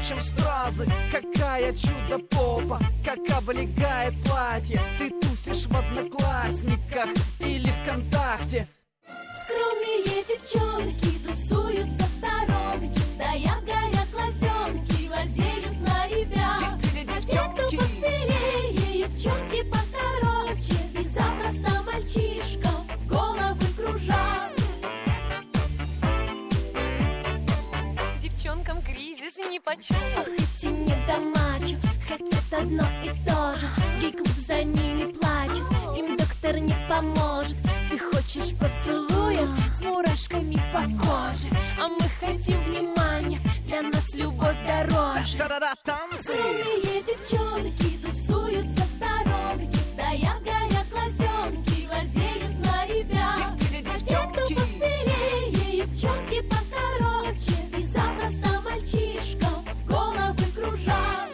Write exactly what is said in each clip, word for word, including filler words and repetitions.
чем стразы. Какая чудо-попа, как облегает платье. Ты тусишь в Одноклассниках или ВКонтакте. Скромные девчонки тусуются в сторонке, стоят, горят глазенки, глазеют на ребят. А те, кто посмелее, девчонки покороче, и запросто мальчишкам головы кружат. Девчонкам кризис нипочем. Ох, эти недомачо хотят одно и то же. Гей-клуб за ними плачет, им доктор не поможет. Ты хочешь поцелуя с мурашками по коже, а мы хотим внимания, для нас любовь дороже. Та-да-да, танцы! Скромные девчонки тусуются в сторонке, стоят, горят глазенки, глазеют на ребят. А те, кто посмелее, девчонки покороче, и запросто мальчишкам головы кружат.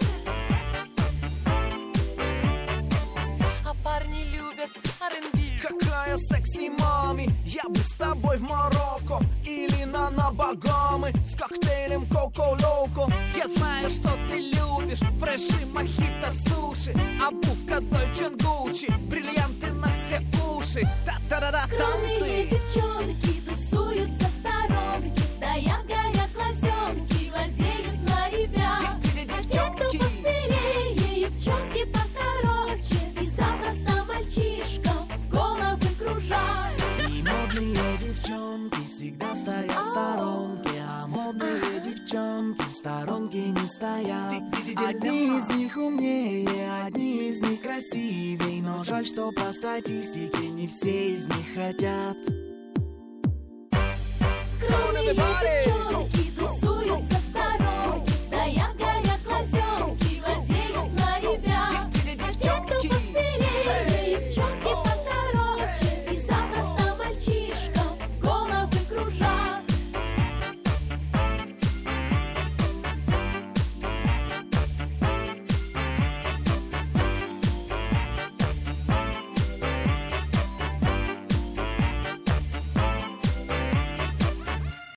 А парни любят ар энд би. Какая секси мами, я бы с тобой в Марокко или на, на Багамы с коктейлем Коко Локо. Я знаю, что ты любишь фреши, мохито, суши, обувка Дольче энд Гуччи, бриллианты на все уши. Та-та-да-да, Скромные танцы! девчонки тусуются в сторонке, стоят, горят глазенки, глазеют на ребят. А те, кто посмелее, девчонки покороче, и запросто мальчишкам головы кружат. И модные девчонки всегда стоят в сторонке, а модные девчонки в сторонке не стоят. Одни из них умнее, одни из них красивей, но жаль, что по статистике не все из них хотят. Скромные девчонки